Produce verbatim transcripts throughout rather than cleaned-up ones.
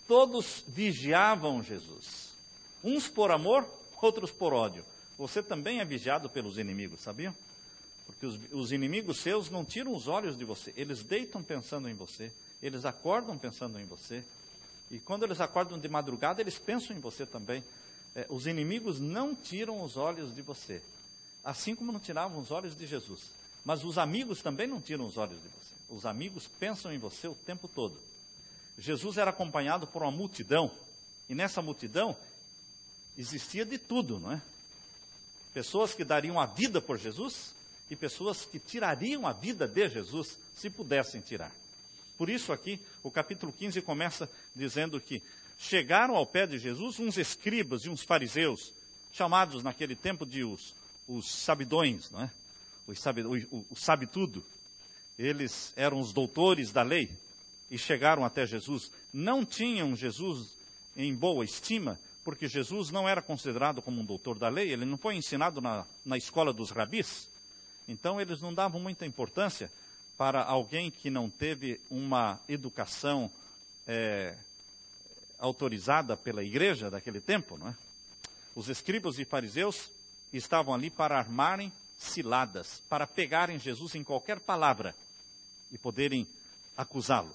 todos vigiavam Jesus. Uns por amor, outros por ódio. Você também é vigiado pelos inimigos, sabiam? Porque os, os inimigos seus não tiram os olhos de você. Eles deitam pensando em você. Eles acordam pensando em você. E quando eles acordam de madrugada, eles pensam em você também. É, os inimigos não tiram os olhos de você. Assim como não tiravam os olhos de Jesus. Mas os amigos também não tiram os olhos de você. Os amigos pensam em você o tempo todo. Jesus era acompanhado por uma multidão. E nessa multidão existia de tudo, não é? Pessoas que dariam a vida por Jesus e pessoas que tirariam a vida de Jesus se pudessem tirar. Por isso aqui, o capítulo quinze começa dizendo que chegaram ao pé de Jesus uns escribas e uns fariseus, chamados naquele tempo de os, os sabidões, não é? Os sabe, o, o, o sabe tudo. Eles eram os doutores da lei e chegaram até Jesus. Não tinham Jesus em boa estima, porque Jesus não era considerado como um doutor da lei, ele não foi ensinado na, na escola dos rabis. Então eles não davam muita importância para alguém que não teve uma educação é, autorizada pela igreja daquele tempo, não é? Os escribas e fariseus estavam ali para armarem ciladas, para pegarem Jesus em qualquer palavra e poderem acusá-lo.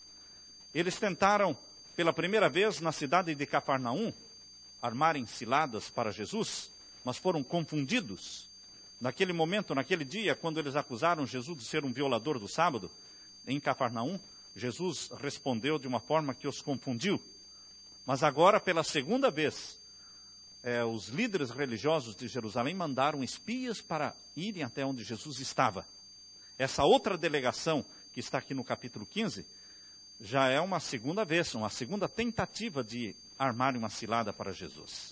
Eles tentaram, pela primeira vez na cidade de Cafarnaum, armarem ciladas para Jesus, mas foram confundidos. Naquele momento, naquele dia, quando eles acusaram Jesus de ser um violador do sábado, em Cafarnaum, Jesus respondeu de uma forma que os confundiu. Mas agora, pela segunda vez, eh, os líderes religiosos de Jerusalém mandaram espias para irem até onde Jesus estava. Essa outra delegação, que está aqui no capítulo quinze, já é uma segunda vez, uma segunda tentativa de armar uma cilada para Jesus.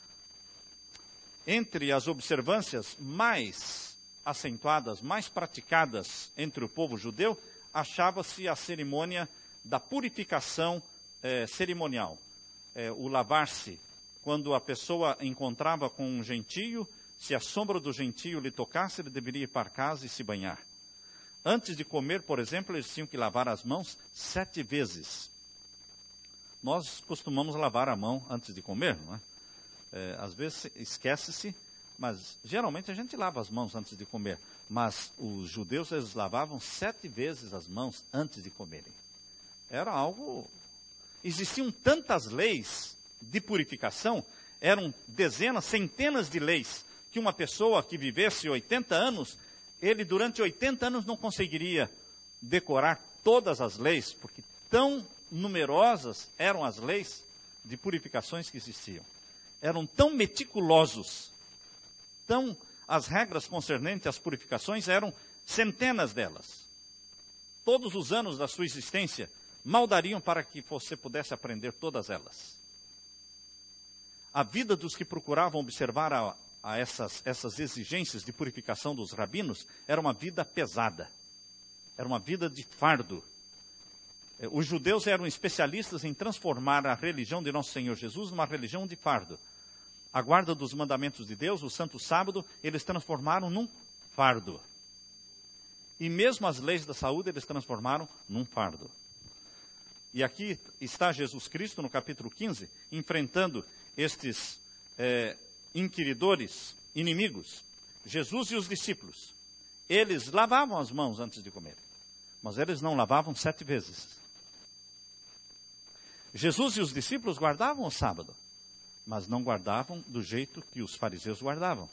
Entre as observâncias mais acentuadas, mais praticadas entre o povo judeu, achava-se a cerimônia da purificação eh, cerimonial. Eh, o lavar-se, quando a pessoa encontrava com um gentio, se a sombra do gentio lhe tocasse, ele deveria ir para casa e se banhar. Antes de comer, por exemplo, eles tinham que lavar as mãos sete vezes. Nós costumamos lavar a mão antes de comer, não é? É, às vezes esquece-se, mas geralmente a gente lava as mãos antes de comer. Mas os judeus, eles lavavam sete vezes as mãos antes de comerem. Era algo... Existiam tantas leis de purificação, eram dezenas, centenas de leis, que uma pessoa que vivesse oitenta anos, ele durante oitenta anos não conseguiria decorar todas as leis, porque tão numerosas eram as leis de purificações que existiam. Eram tão meticulosos, tão, as regras concernentes às purificações eram centenas delas. Todos os anos da sua existência mal dariam para que você pudesse aprender todas elas. A vida dos que procuravam observar a, a essas, essas exigências de purificação dos rabinos era uma vida pesada, era uma vida de fardo. Os judeus eram especialistas em transformar a religião de Nosso Senhor Jesus numa religião de fardo. A guarda dos mandamentos de Deus, o Santo Sábado, eles transformaram num fardo. E mesmo as leis da saúde, eles transformaram num fardo. E aqui está Jesus Cristo, no capítulo quinze, enfrentando estes é, inquiridores, inimigos. Jesus e os discípulos, eles lavavam as mãos antes de comer, mas eles não lavavam sete vezes. Jesus e os discípulos guardavam o sábado, mas não guardavam do jeito que os fariseus guardavam.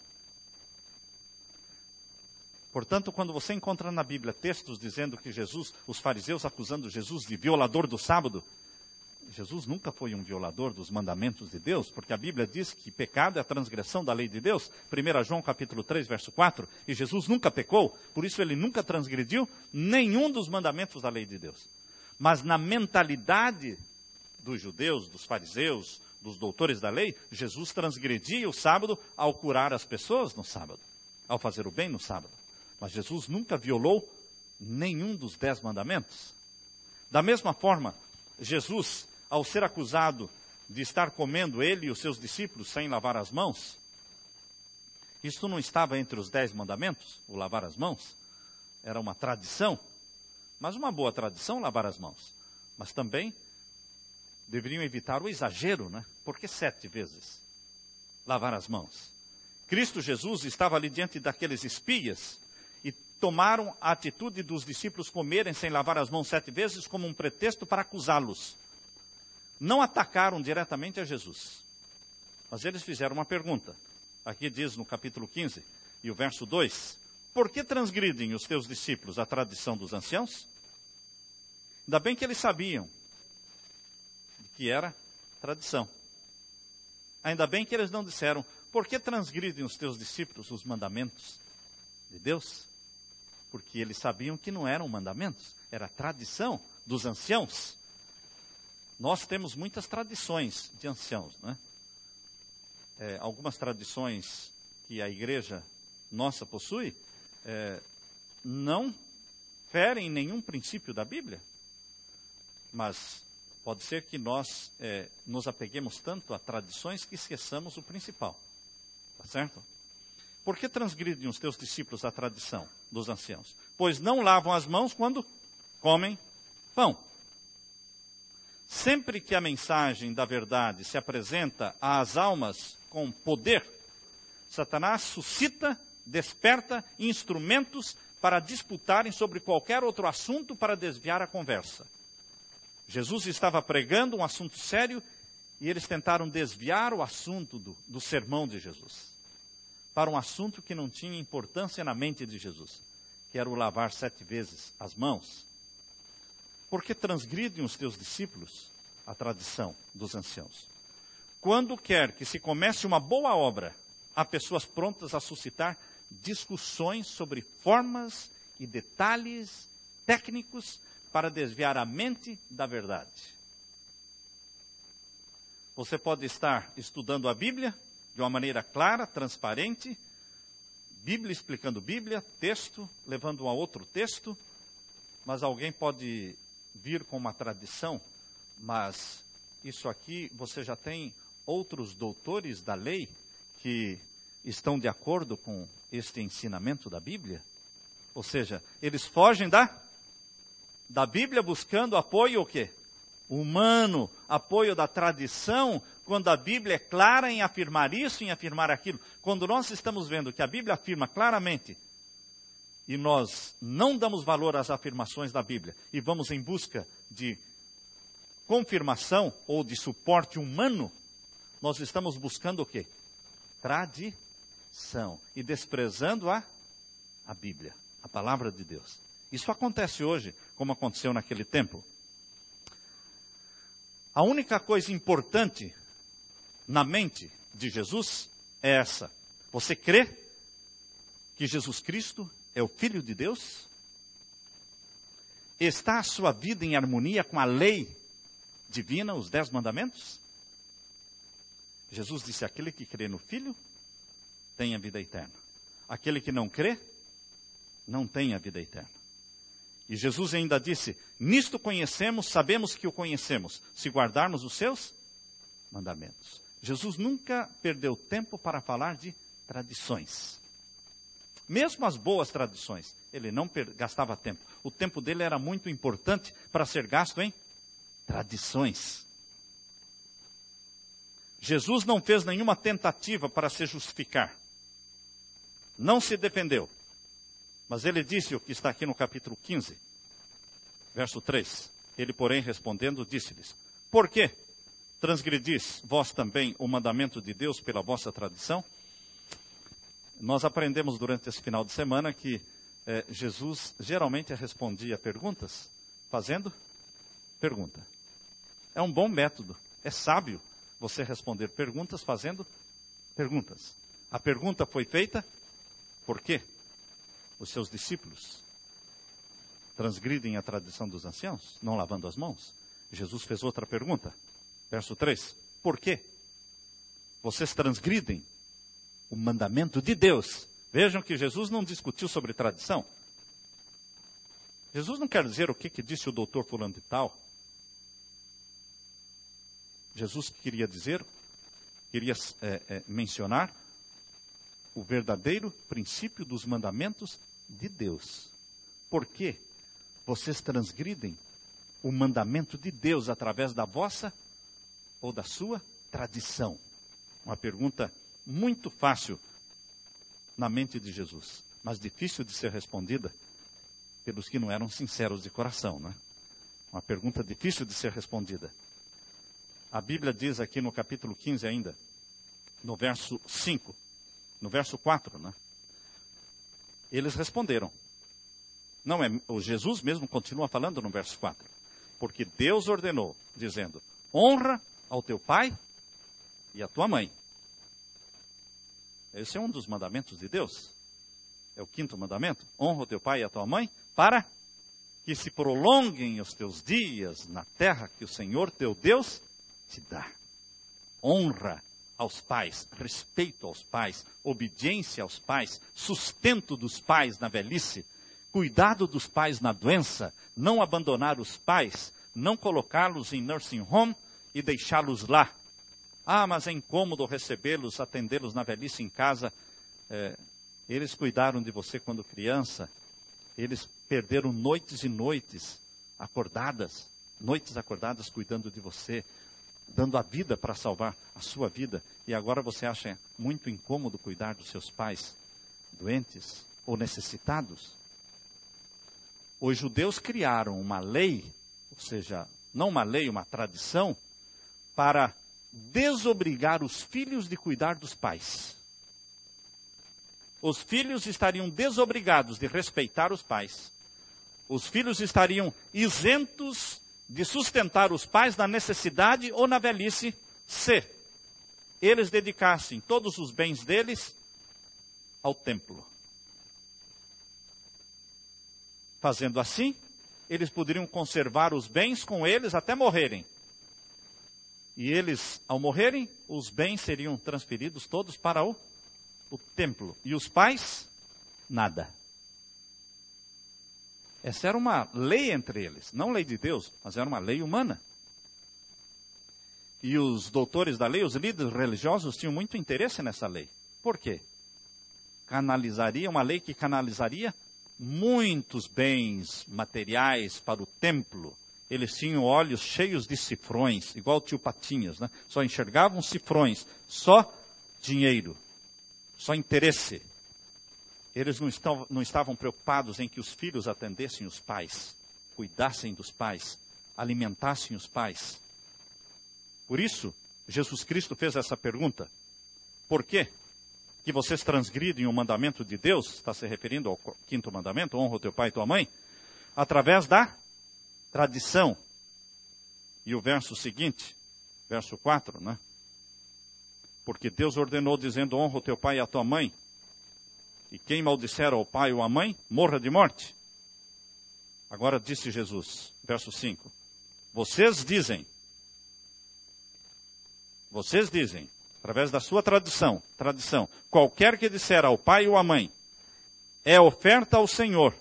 Portanto, quando você encontra na Bíblia textos dizendo que Jesus, os fariseus acusando Jesus de violador do sábado, Jesus nunca foi um violador dos mandamentos de Deus, porque a Bíblia diz que pecado é a transgressão da lei de Deus, primeiro João capítulo três, verso quatro, e Jesus nunca pecou, por isso ele nunca transgrediu nenhum dos mandamentos da lei de Deus. Mas na mentalidade dos judeus, dos fariseus, dos doutores da lei, Jesus transgredia o sábado ao curar as pessoas no sábado, ao fazer o bem no sábado. Mas Jesus nunca violou nenhum dos dez mandamentos. Da mesma forma, Jesus, ao ser acusado de estar comendo ele e os seus discípulos sem lavar as mãos, isso não estava entre os dez mandamentos, o lavar as mãos? Era uma tradição, mas uma boa tradição lavar as mãos. Mas também deveriam evitar o exagero, né? Por que sete vezes lavar as mãos? Cristo Jesus estava ali diante daqueles espias e tomaram a atitude dos discípulos comerem sem lavar as mãos sete vezes como um pretexto para acusá-los. Não atacaram diretamente a Jesus, mas eles fizeram uma pergunta. Aqui diz no capítulo quinze e o verso dois, por que transgridem os teus discípulos a tradição dos anciãos? Ainda bem que eles sabiam que era tradição. Ainda bem que eles não disseram, por que transgridem os teus discípulos os mandamentos de Deus? Porque eles sabiam que não eram mandamentos, era tradição dos anciãos. Nós temos muitas tradições de anciãos, né? É, algumas tradições que a igreja nossa possui, é, não ferem nenhum princípio da Bíblia, mas pode ser que nós é, nos apeguemos tanto a tradições que esqueçamos o principal. Tá certo? Por que transgridem os teus discípulos a tradição dos anciãos? Pois não lavam as mãos quando comem pão. Sempre que a mensagem da verdade se apresenta às almas com poder, Satanás suscita, desperta instrumentos para disputarem sobre qualquer outro assunto para desviar a conversa. Jesus estava pregando um assunto sério e eles tentaram desviar o assunto do, do sermão de Jesus para um assunto que não tinha importância na mente de Jesus, que era o lavar sete vezes as mãos. Por que transgridem os teus discípulos a tradição dos anciãos? Quando quer que se comece uma boa obra, há pessoas prontas a suscitar discussões sobre formas e detalhes técnicos para desviar a mente da verdade. Você pode estar estudando a Bíblia de uma maneira clara, transparente, Bíblia explicando Bíblia, texto levando a outro texto, mas alguém pode vir com uma tradição, mas isso aqui você já tem outros doutores da lei que estão de acordo com este ensinamento da Bíblia? Ou seja, eles fogem da, da Bíblia buscando apoio o quê? Humano, apoio da tradição, quando a Bíblia é clara em afirmar isso, em afirmar aquilo. Quando nós estamos vendo que a Bíblia afirma claramente e nós não damos valor às afirmações da Bíblia e vamos em busca de confirmação ou de suporte humano, nós estamos buscando o quê? Tradição. E desprezando a, a Bíblia, a palavra de Deus. Isso acontece hoje, como aconteceu naquele tempo. A única coisa importante na mente de Jesus é essa. Você crê que Jesus Cristo é o Filho de Deus? Está a sua vida em harmonia com a lei divina, os dez mandamentos? Jesus disse, aquele que crê no Filho tem a vida eterna. Aquele que não crê, não tem a vida eterna. E Jesus ainda disse, nisto conhecemos, sabemos que o conhecemos, se guardarmos os seus mandamentos. Jesus nunca perdeu tempo para falar de tradições. Mesmo as boas tradições, ele não gastava tempo. O tempo dele era muito importante para ser gasto em tradições. Jesus não fez nenhuma tentativa para se justificar. Não se defendeu. Mas ele disse o que está aqui no capítulo quinze, verso três. Ele, porém, respondendo, disse-lhes, por que transgredis vós também o mandamento de Deus pela vossa tradição? Nós aprendemos durante esse final de semana que eh, Jesus geralmente respondia perguntas fazendo pergunta. É um bom método, é sábio você responder perguntas fazendo perguntas. A pergunta foi feita, por quê? Os seus discípulos transgridem a tradição dos anciãos, não lavando as mãos. Jesus fez outra pergunta, verso três. Por quê? Vocês transgridem o mandamento de Deus. Vejam que Jesus não discutiu sobre tradição. Jesus não quer dizer o que, que disse o doutor fulano de tal. Jesus queria dizer, queria é, é, mencionar o verdadeiro princípio dos mandamentos de Deus. Por quê? Vocês transgridem o mandamento de Deus através da vossa ou da sua tradição? Uma pergunta muito fácil na mente de Jesus, mas difícil de ser respondida pelos que não eram sinceros de coração, né? Uma pergunta difícil de ser respondida. A Bíblia diz aqui no capítulo quinze ainda, no verso cinco, no verso quatro, né? Eles responderam. Não é, o Jesus mesmo continua falando no verso quatro. Porque Deus ordenou, dizendo, honra ao teu pai e à tua mãe. Esse é um dos mandamentos de Deus. É o quinto mandamento. Honra o teu pai e a tua mãe, para que se prolonguem os teus dias na terra que o Senhor teu Deus te dá. Honra aos pais, respeito aos pais, obediência aos pais, sustento dos pais na velhice, cuidado dos pais na doença, não abandonar os pais, não colocá-los em nursing home e deixá-los lá. Ah, mas é incômodo recebê-los, atendê-los na velhice em casa. É, eles cuidaram de você quando criança. Eles perderam noites e noites acordadas, noites acordadas cuidando de você, dando a vida para salvar a sua vida. E agora você acha muito incômodo cuidar dos seus pais doentes ou necessitados? Os judeus criaram uma lei, ou seja, não uma lei, uma tradição, para desobrigar os filhos de cuidar dos pais. Os filhos estariam desobrigados de respeitar os pais. Os filhos estariam isentos de sustentar os pais na necessidade ou na velhice, se eles dedicassem todos os bens deles ao templo. Fazendo assim, eles poderiam conservar os bens com eles até morrerem. E eles, ao morrerem, os bens seriam transferidos todos para o, o templo. E os pais, nada. Essa era uma lei entre eles. Não lei de Deus, mas era uma lei humana. E os doutores da lei, os líderes religiosos, tinham muito interesse nessa lei. Por quê? Canalizaria, uma lei que canalizaria muitos bens materiais para o templo. Eles tinham olhos cheios de cifrões, igual o tio Patinhas, né? Só enxergavam cifrões, só dinheiro, só interesse. Eles não, estão, não estavam preocupados em que os filhos atendessem os pais, cuidassem dos pais, alimentassem os pais. Por isso, Jesus Cristo fez essa pergunta. Por quê que vocês transgridem o mandamento de Deus? Está se referindo ao quinto mandamento, honra o teu pai e tua mãe, através da tradição. E o verso seguinte, verso quatro, né? Porque Deus ordenou dizendo, honra o teu pai e a tua mãe, e quem maldisser ao pai ou à mãe, morra de morte. Agora disse Jesus, verso cinco, vocês dizem, vocês dizem, através da sua tradição, tradição, qualquer que disser ao pai ou à mãe, é oferta ao Senhor,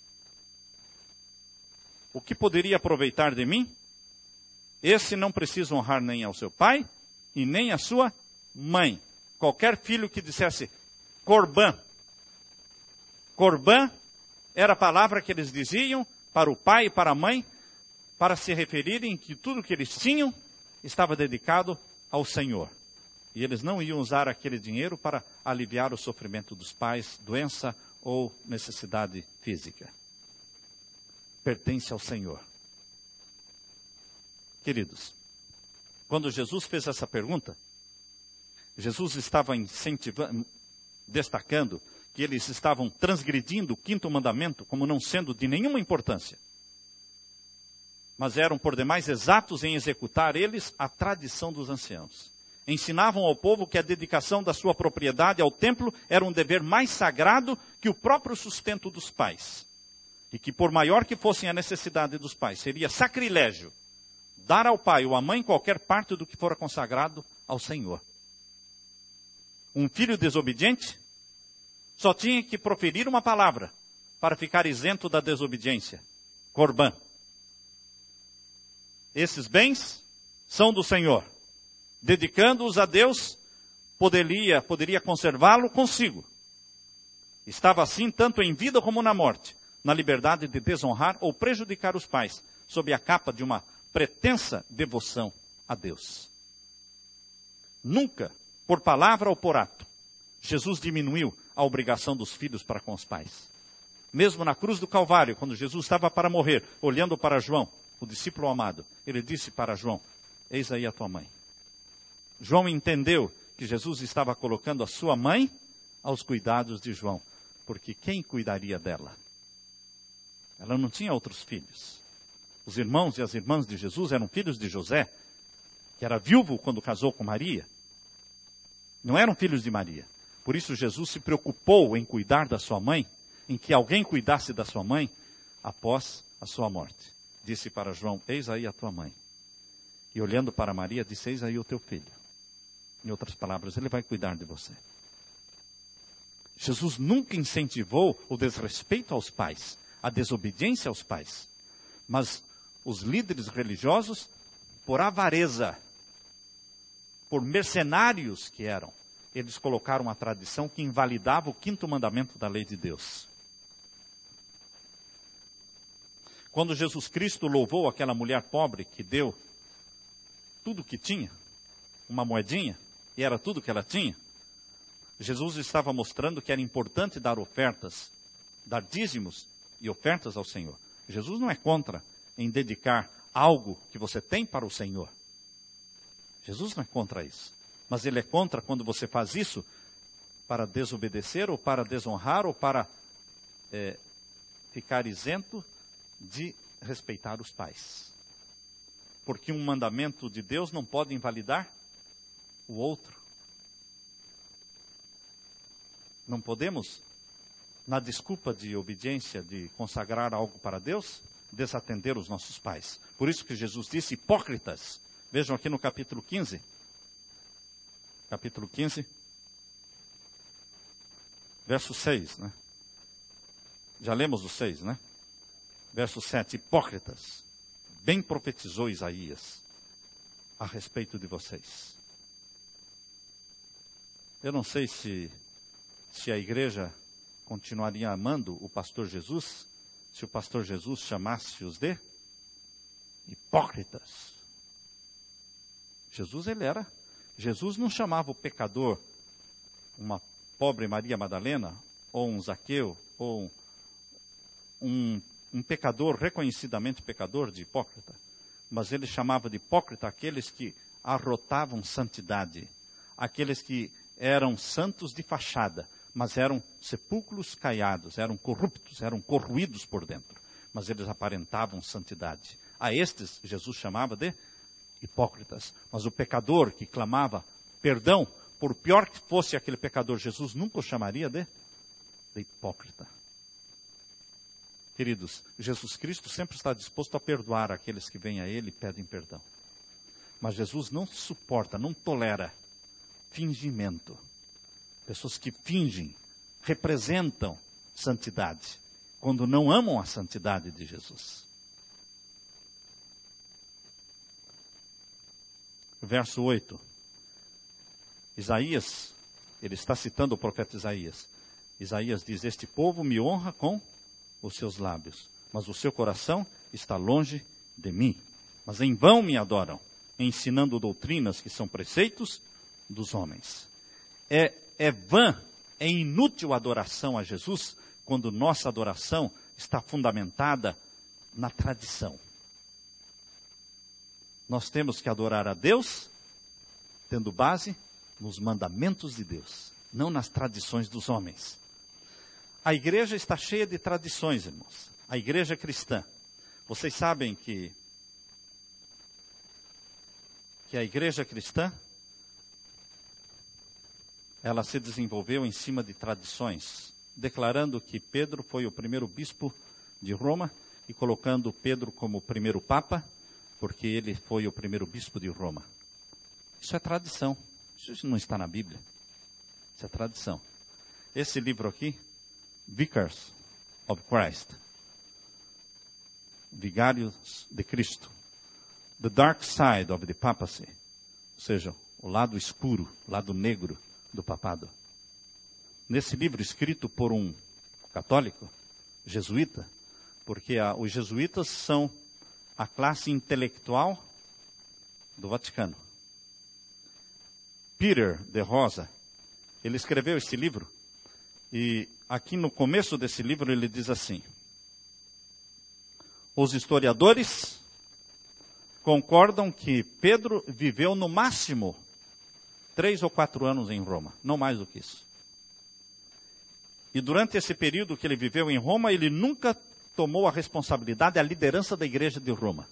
o que poderia aproveitar de mim? Esse não precisa honrar nem ao seu pai e nem à sua mãe. Qualquer filho que dissesse Corban. Corban era a palavra que eles diziam para o pai e para a mãe, para se referirem que tudo que eles tinham estava dedicado ao Senhor. E eles não iam usar aquele dinheiro para aliviar o sofrimento dos pais, doença ou necessidade física. Pertence ao Senhor. Queridos, quando Jesus fez essa pergunta, Jesus estava incentivando, destacando que eles estavam transgredindo o quinto mandamento como não sendo de nenhuma importância. Mas eram por demais exatos em executar eles a tradição dos anciãos. Ensinavam ao povo que a dedicação da sua propriedade ao templo era um dever mais sagrado que o próprio sustento dos pais. E que por maior que fosse a necessidade dos pais, seria sacrilégio dar ao pai ou à mãe qualquer parte do que fora consagrado ao Senhor. Um filho desobediente só tinha que proferir uma palavra para ficar isento da desobediência. Corban. Esses bens são do Senhor. Dedicando-os a Deus, poderia, poderia conservá-lo consigo. Estava assim tanto em vida como na morte, na liberdade de desonrar ou prejudicar os pais, sob a capa de uma pretensa devoção a Deus. Nunca, por palavra ou por ato, Jesus diminuiu a obrigação dos filhos para com os pais. Mesmo na cruz do Calvário, quando Jesus estava para morrer, olhando para João, o discípulo amado, ele disse para João, eis aí a tua mãe. João entendeu que Jesus estava colocando a sua mãe aos cuidados de João, porque quem cuidaria dela? Ela não tinha outros filhos. Os irmãos e as irmãs de Jesus eram filhos de José, que era viúvo quando casou com Maria. Não eram filhos de Maria. Por isso Jesus se preocupou em cuidar da sua mãe, em que alguém cuidasse da sua mãe após a sua morte. Disse para João, eis aí a tua mãe. E olhando para Maria, disse, eis aí o teu filho. Em outras palavras, ele vai cuidar de você. Jesus nunca incentivou o desrespeito aos pais, a desobediência aos pais. Mas os líderes religiosos, por avareza, por mercenários que eram, eles colocaram uma tradição que invalidava o quinto mandamento da lei de Deus. Quando Jesus Cristo louvou aquela mulher pobre que deu tudo o que tinha, uma moedinha, e era tudo que ela tinha, Jesus estava mostrando que era importante dar ofertas, dar dízimos e ofertas ao Senhor. Jesus não é contra em dedicar algo que você tem para o Senhor. Jesus não é contra isso. Mas ele é contra quando você faz isso para desobedecer ou para desonrar ou para é, ficar isento de respeitar os pais. Porque um mandamento de Deus não pode invalidar o outro. Não podemos, na desculpa de obediência, de consagrar algo para Deus, desatender os nossos pais. Por isso que Jesus disse, hipócritas. Vejam aqui no capítulo quinze. Capítulo quinze. Verso seis, né? Já lemos o seis, né? Verso sete. Hipócritas. Bem profetizou Isaías a respeito de vocês. Eu não sei se, se a igreja continuaria amando o pastor Jesus, se o pastor Jesus chamasse-os de hipócritas. Jesus, ele era, Jesus não chamava o pecador, uma pobre Maria Madalena, ou um Zaqueu, ou um, um pecador, reconhecidamente pecador, de hipócrita. Mas ele chamava de hipócrita aqueles que arrotavam santidade, aqueles que eram santos de fachada, mas eram sepulcros caiados, eram corruptos, eram corroídos por dentro, mas eles aparentavam santidade. A estes, Jesus chamava de hipócritas. Mas o pecador que clamava perdão, por pior que fosse aquele pecador, Jesus nunca o chamaria de, de hipócrita. Queridos, Jesus Cristo sempre está disposto a perdoar aqueles que vêm a Ele e pedem perdão. Mas Jesus não suporta, não tolera fingimento. Pessoas que fingem, representam santidade, quando não amam a santidade de Jesus. Verso oito. Isaías, ele está citando o profeta Isaías. Isaías diz, este povo me honra com os seus lábios, mas o seu coração está longe de mim. Mas em vão me adoram, ensinando doutrinas que são preceitos dos homens. É, é vã, é inútil a adoração a Jesus, quando nossa adoração está fundamentada na tradição. Nós temos que adorar a Deus, tendo base nos mandamentos de Deus, não nas tradições dos homens. A igreja está cheia de tradições, irmãos. A igreja cristã. Vocês sabem que, que a igreja cristã, ela se desenvolveu em cima de tradições, declarando que Pedro foi o primeiro bispo de Roma e colocando Pedro como o primeiro papa, porque ele foi o primeiro bispo de Roma. Isso é tradição. Isso não está na Bíblia. Isso é tradição. Esse livro aqui, Vicars of Christ, Vigários de Cristo, The Dark Side of the Papacy, ou seja, o lado escuro, o lado negro do papado. Nesse livro escrito por um católico, jesuíta, porque a, os jesuítas são a classe intelectual do Vaticano. Peter de Rosa, ele escreveu esse livro, e aqui no começo desse livro ele diz assim: os historiadores concordam que Pedro viveu no máximo três ou quatro anos em Roma, não mais do que isso. E durante esse período que ele viveu em Roma, ele nunca tomou a responsabilidade, a liderança da igreja de Roma.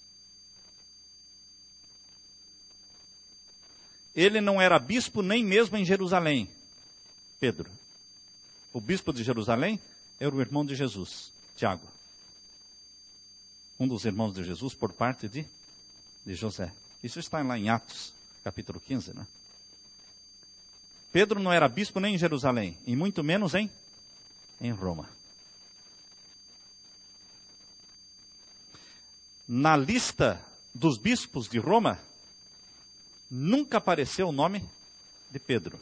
Ele não era bispo nem mesmo em Jerusalém, Pedro. O bispo de Jerusalém era o irmão de Jesus, Tiago. Um dos irmãos de Jesus por parte de, de José. Isso está lá em Atos, capítulo quinze, né? Pedro não era bispo nem em Jerusalém, e muito menos em, em Roma. Na lista dos bispos de Roma, nunca apareceu o nome de Pedro.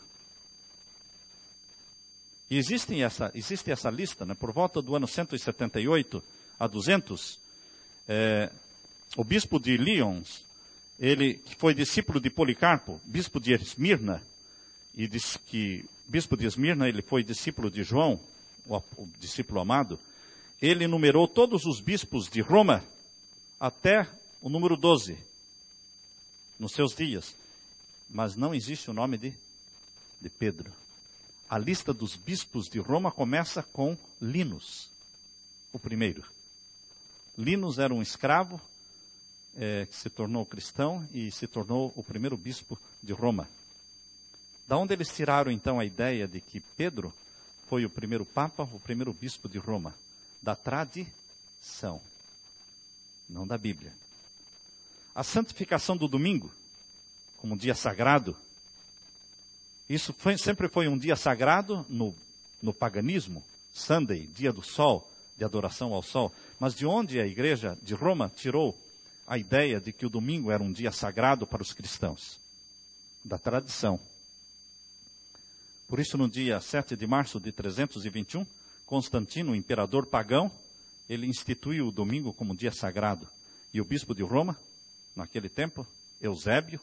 E existe essa, existe essa lista, né? Por volta do ano cento e setenta e oito a duzentos, é, o bispo de Lyons, ele que foi discípulo de Policarpo, bispo de Esmirna, e diz que bispo de Esmirna, ele foi discípulo de João, o, o discípulo amado. Ele numerou todos os bispos de Roma até o número doze, nos seus dias. Mas não existe o nome de, de Pedro. A lista dos bispos de Roma começa com Linus, o primeiro. Linus era um escravo é, que se tornou cristão e se tornou o primeiro bispo de Roma. Da onde eles tiraram então a ideia de que Pedro foi o primeiro papa, o primeiro bispo de Roma? Da tradição, não da Bíblia. A santificação do domingo, como um dia sagrado, isso foi, sempre foi um dia sagrado no, no paganismo, Sunday, dia do sol, de adoração ao sol. Mas de onde a igreja de Roma tirou a ideia de que o domingo era um dia sagrado para os cristãos? Da tradição. Por isso, no dia sete de março de trezentos e vinte e um, Constantino, o imperador pagão, ele instituiu o domingo como dia sagrado. E o bispo de Roma, naquele tempo, Eusébio,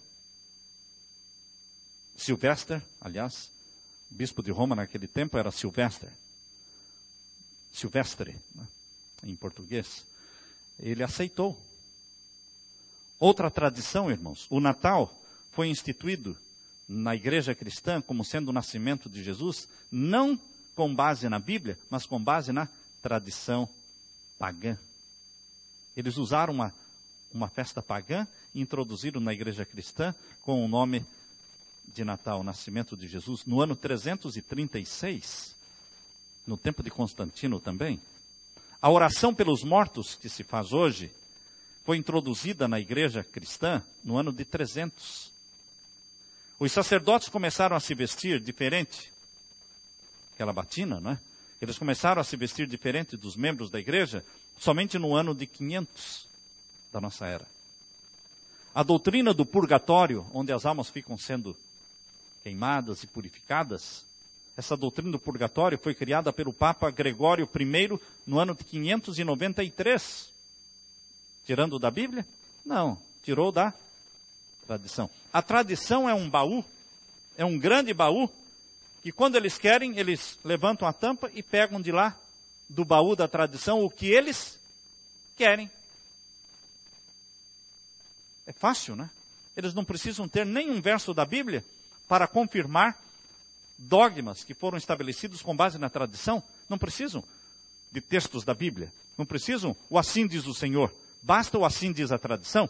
Silvestre, aliás, o bispo de Roma naquele tempo era Silvestre. Silvestre, né, em português. Ele aceitou. Outra tradição, irmãos, o Natal foi instituído na igreja cristã como sendo o nascimento de Jesus, não com base na Bíblia, mas com base na tradição pagã. Eles usaram uma, uma festa pagã e introduziram na igreja cristã com o nome de Natal, o nascimento de Jesus, no ano trezentos e trinta e seis, no tempo de Constantino também. A oração pelos mortos, que se faz hoje, foi introduzida na igreja cristã no ano de trezentos. Os sacerdotes começaram a se vestir diferente, aquela batina, não é? Eles começaram a se vestir diferente dos membros da igreja somente no ano de quinhentos da nossa era. A doutrina do purgatório, onde as almas ficam sendo queimadas e purificadas, essa doutrina do purgatório foi criada pelo Papa Gregório I no ano de quinhentos e noventa e três. Tirando da Bíblia? Não, tirou da tradição. A tradição é um baú, é um grande baú, que quando eles querem, eles levantam a tampa e pegam de lá, do baú da tradição, o que eles querem. É fácil, né? Eles não precisam ter nenhum verso da Bíblia para confirmar dogmas que foram estabelecidos com base na tradição. Não precisam de textos da Bíblia. Não precisam o assim diz o Senhor. Basta o assim diz a tradição.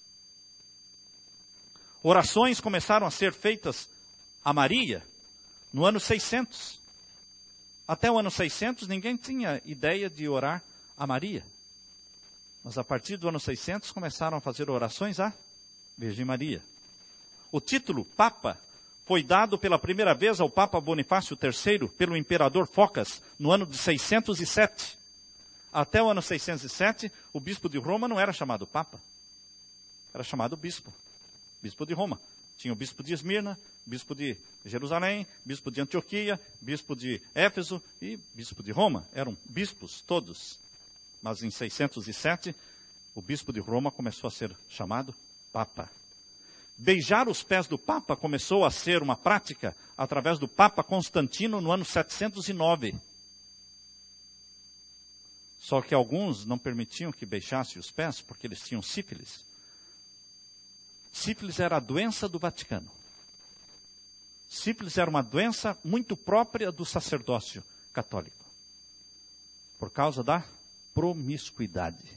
Orações começaram a ser feitas a Maria no ano seiscentos. Até o ano seiscentos ninguém tinha ideia de orar a Maria. Mas a partir do ano seiscentos começaram a fazer orações à Virgem Maria. O título Papa foi dado pela primeira vez ao Papa Bonifácio terceiro pelo imperador Focas no ano de seiscentos e sete. Até o ano seiscentos e sete, o bispo de Roma não era chamado Papa. Era chamado bispo. Bispo de Roma. Tinha o bispo de Esmirna, bispo de Jerusalém, bispo de Antioquia, bispo de Éfeso e bispo de Roma. Eram bispos todos. Mas em seiscentos e sete, o bispo de Roma começou a ser chamado Papa. Beijar os pés do Papa começou a ser uma prática através do Papa Constantino no ano setecentos e nove. Só que alguns não permitiam que beijasse os pés porque eles tinham sífilis. Sífilis era a doença do Vaticano. Sífilis era uma doença muito própria do sacerdócio católico, por causa da promiscuidade.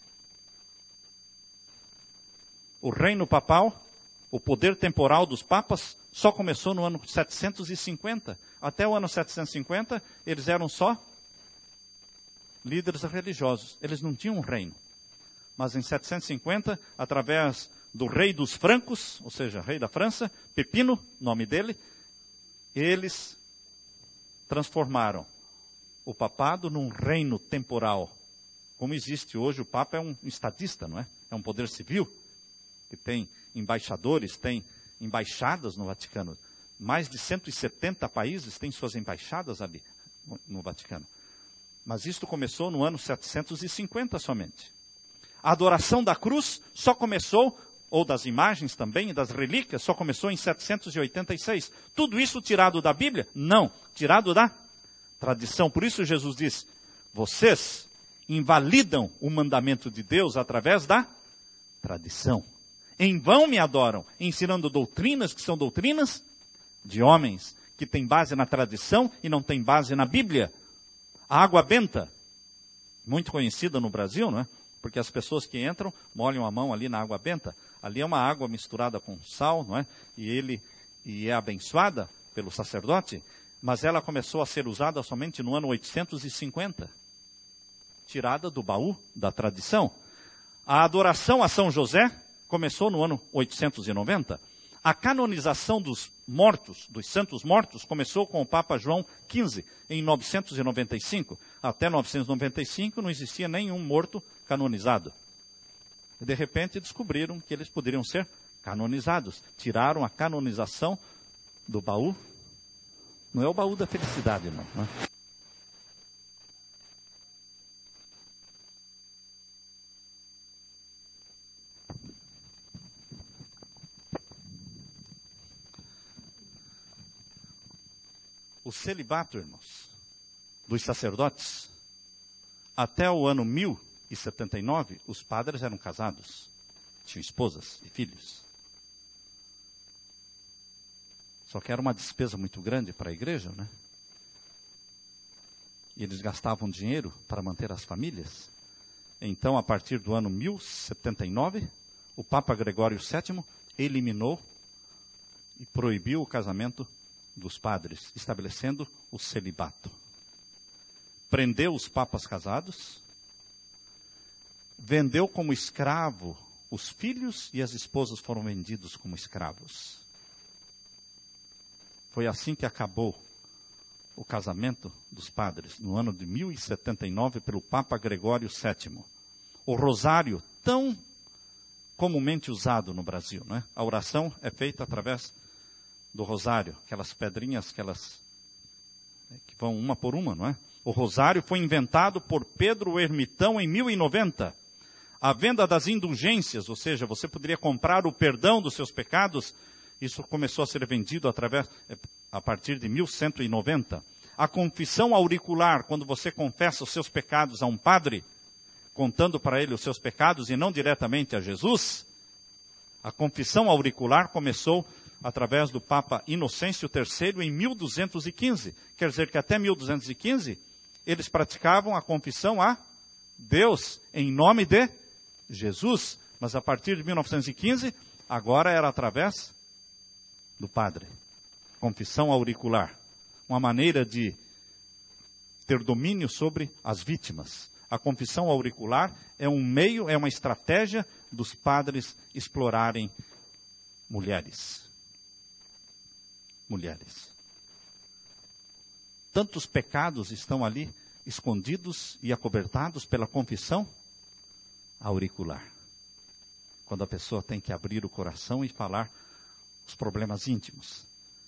O reino papal, o poder temporal dos papas, só começou no ano setecentos e cinquenta. Até o ano setecentos e cinquenta, eles eram só líderes religiosos. Eles não tinham um reino. Mas em setecentos e cinquenta, através do rei dos francos, ou seja, rei da França, Pepino, nome dele, eles transformaram o papado num reino temporal. Como existe hoje, o Papa é um estadista, não é? É um poder civil, que tem embaixadores, tem embaixadas no Vaticano. Mais de cento e setenta países têm suas embaixadas ali no Vaticano. Mas isto começou no ano setecentos e cinquenta somente. A adoração da cruz só começou, ou das imagens também, das relíquias, só começou em setecentos e oitenta e seis. Tudo isso tirado da Bíblia? Não, tirado da tradição. Por isso Jesus diz, vocês invalidam o mandamento de Deus através da tradição. Em vão me adoram, ensinando doutrinas que são doutrinas de homens, que têm base na tradição e não têm base na Bíblia. A água benta, muito conhecida no Brasil, não é? Porque as pessoas que entram, molham a mão ali na água benta. Ali é uma água misturada com sal, não é? E ele e é abençoada pelo sacerdote, mas ela começou a ser usada somente no ano oitocentos e cinquenta. Tirada do baú da tradição. A adoração a São José começou no ano oitocentos e noventa. A canonização dos mortos, dos santos mortos, começou com o Papa João quinze, em novecentos e noventa e cinco. Até novecentos e noventa e cinco não existia nenhum morto canonizado. E de repente descobriram que eles poderiam ser canonizados. Tiraram a canonização do baú. Não é o baú da felicidade, não. não é? O celibato, irmãos, dos sacerdotes, até o ano mil e setenta e nove, os padres eram casados, tinham esposas e filhos. Só que era uma despesa muito grande para a igreja, né? E eles gastavam dinheiro para manter as famílias. Então, a partir do ano mil e setenta e nove, o Papa Gregório sétimo eliminou e proibiu o casamento dos padres, estabelecendo o celibato. Prendeu os papas casados, vendeu como escravo os filhos e as esposas foram vendidos como escravos. Foi assim que acabou o casamento dos padres, no ano de mil e setenta e nove, pelo Papa Gregório sétimo. O rosário, tão comumente usado no Brasil, não é? A oração é feita através do rosário, aquelas pedrinhas que elas que vão uma por uma, não é? O rosário foi inventado por Pedro Ermitão em mil e noventa. A venda das indulgências, ou seja, você poderia comprar o perdão dos seus pecados, isso começou a ser vendido através, a partir de mil cento e noventa. A confissão auricular, quando você confessa os seus pecados a um padre, contando para ele os seus pecados e não diretamente a Jesus, a confissão auricular começou através do Papa Inocêncio terceiro em mil duzentos e quinze. Quer dizer que até mil duzentos e quinze, eles praticavam a confissão a Deus, em nome de Jesus. Mas a partir de mil novecentos e quinze, agora era através do padre. Confissão auricular. Uma maneira de ter domínio sobre as vítimas. A confissão auricular é um meio, é uma estratégia dos padres explorarem mulheres. Mulheres. Tantos pecados estão ali escondidos e acobertados pela confissão auricular. Quando a pessoa tem que abrir o coração e falar os problemas íntimos.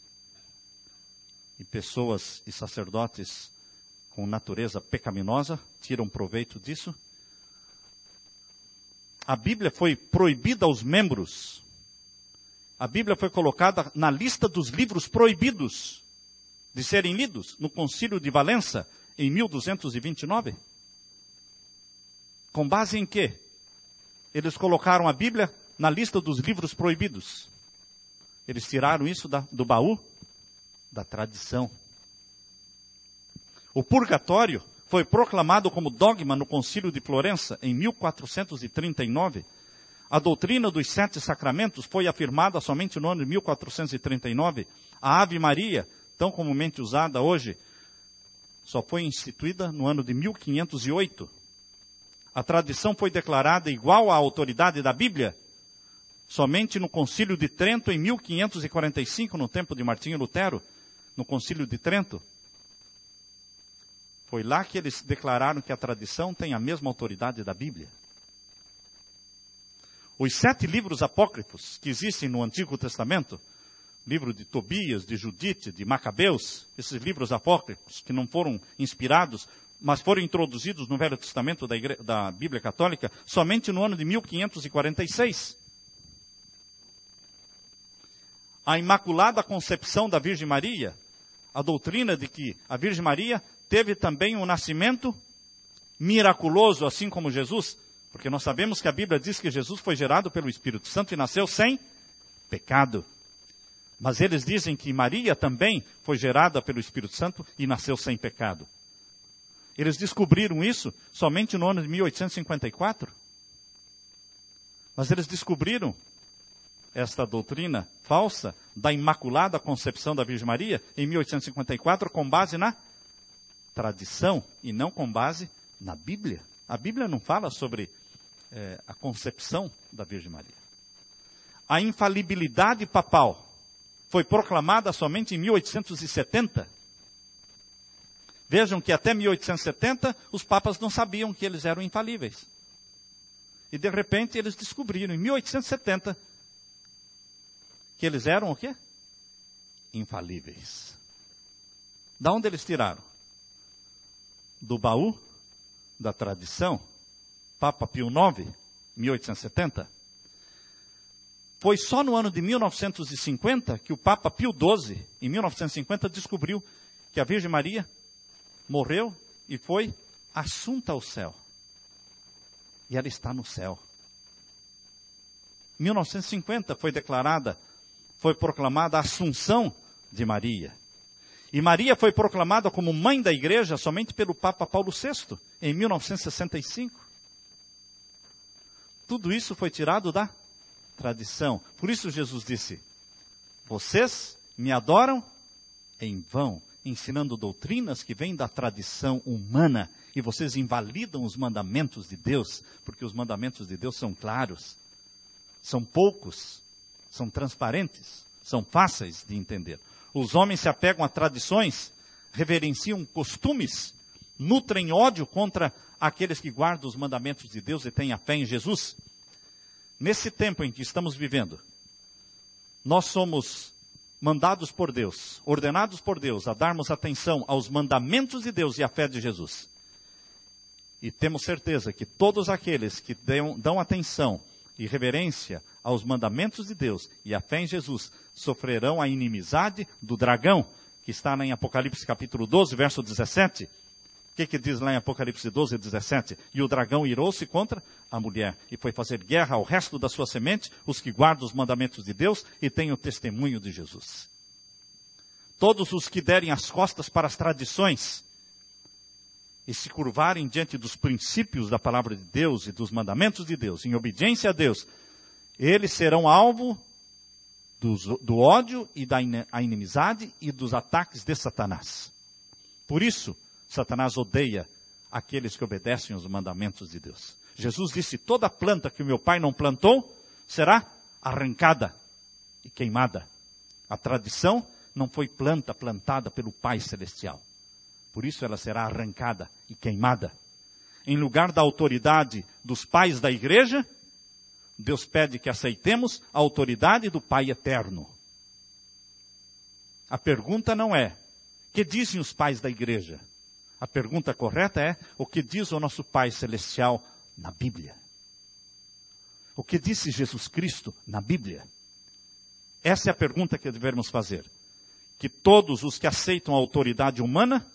E pessoas e sacerdotes com natureza pecaminosa tiram proveito disso. A Bíblia foi proibida aos membros A Bíblia foi colocada na lista dos livros proibidos de serem lidos no Concílio de Valença, em mil duzentos e vinte e nove. Com base em quê? Eles colocaram a Bíblia na lista dos livros proibidos. Eles tiraram isso da, do baú da tradição. O purgatório foi proclamado como dogma no Concílio de Florença, em mil quatrocentos e trinta e nove. A doutrina dos sete sacramentos foi afirmada somente no ano de mil quatrocentos e trinta e nove. A Ave Maria, tão comumente usada hoje, só foi instituída no ano de mil quinhentos e oito. A tradição foi declarada igual à autoridade da Bíblia somente no Concílio de Trento, em mil quinhentos e quarenta e cinco, no tempo de Martinho Lutero, no Concílio de Trento. Foi lá que eles declararam que a tradição tem a mesma autoridade da Bíblia. Os sete livros apócrifos que existem no Antigo Testamento, livro de Tobias, de Judite, de Macabeus, esses livros apócrifos que não foram inspirados, mas foram introduzidos no Velho Testamento da, Igre- da Bíblia Católica, somente no ano de mil quinhentos e quarenta e seis. A Imaculada Concepção da Virgem Maria, a doutrina de que a Virgem Maria teve também um nascimento miraculoso, assim como Jesus, porque nós sabemos que a Bíblia diz que Jesus foi gerado pelo Espírito Santo e nasceu sem pecado. Mas eles dizem que Maria também foi gerada pelo Espírito Santo e nasceu sem pecado. Eles descobriram isso somente no ano de mil oitocentos e cinquenta e quatro. Mas eles descobriram esta doutrina falsa da Imaculada Concepção da Virgem Maria em mil oitocentos e cinquenta e quatro com base na tradição e não com base na Bíblia. A Bíblia não fala sobre é, a concepção da Virgem Maria. A infalibilidade papal foi proclamada somente em mil oitocentos e setenta. Vejam que até mil oitocentos e setenta os papas não sabiam que eles eram infalíveis. E de repente eles descobriram em mil oitocentos e setenta que eles eram o quê? Infalíveis. Da onde eles tiraram? Do baú da tradição, Papa Pio nono, mil oitocentos e setenta. Foi só no ano de mil novecentos e cinquenta que o Papa Pio doze, em mil novecentos e cinquenta, descobriu que a Virgem Maria morreu e foi assunta ao céu. E ela está no céu. Em mil novecentos e cinquenta foi declarada, foi proclamada a Assunção de Maria. E Maria foi proclamada como mãe da igreja somente pelo Papa Paulo sexto, em mil novecentos e sessenta e cinco. Tudo isso foi tirado da tradição. Por isso Jesus disse, vocês me adoram em vão, ensinando doutrinas que vêm da tradição humana, e vocês invalidam os mandamentos de Deus, porque os mandamentos de Deus são claros, são poucos, são transparentes, são fáceis de entender. Os homens se apegam a tradições, reverenciam costumes, nutrem ódio contra aqueles que guardam os mandamentos de Deus e têm a fé em Jesus. Nesse tempo em que estamos vivendo, nós somos mandados por Deus, ordenados por Deus a darmos atenção aos mandamentos de Deus e à fé de Jesus. E temos certeza que todos aqueles que dão, dão atenção e reverência aos mandamentos de Deus e à fé em Jesus, sofrerão a inimizade do dragão, que está lá em Apocalipse capítulo doze, verso dezessete. O que, que diz lá em Apocalipse doze, dezessete? E o dragão irou-se contra a mulher, e foi fazer guerra ao resto da sua semente, os que guardam os mandamentos de Deus e têm o testemunho de Jesus. Todos os que derem as costas para as tradições, e se curvarem diante dos princípios da palavra de Deus e dos mandamentos de Deus, em obediência a Deus, eles serão alvo do, do ódio e da inimizade e dos ataques de Satanás. Por isso, Satanás odeia aqueles que obedecem aos mandamentos de Deus. Jesus disse, toda planta que o meu Pai não plantou, será arrancada e queimada. A tradição não foi planta plantada pelo Pai Celestial. Por isso ela será arrancada e queimada. Em lugar da autoridade dos pais da igreja, Deus pede que aceitemos a autoridade do Pai Eterno. A pergunta não é, o que dizem os pais da igreja? A pergunta correta é, o que diz o nosso Pai Celestial na Bíblia? O que disse Jesus Cristo na Bíblia? Essa é a pergunta que devemos fazer. Que todos os que aceitam a autoridade humana,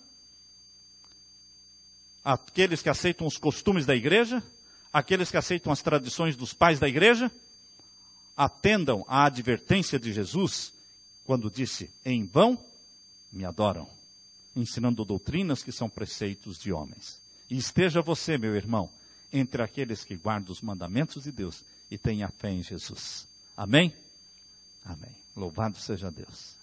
aqueles que aceitam os costumes da igreja, aqueles que aceitam as tradições dos pais da igreja, atendam à advertência de Jesus, quando disse, em vão me adoram, ensinando doutrinas que são preceitos de homens. E esteja você, meu irmão, entre aqueles que guardam os mandamentos de Deus e têm a fé em Jesus. Amém? Amém. Louvado seja Deus.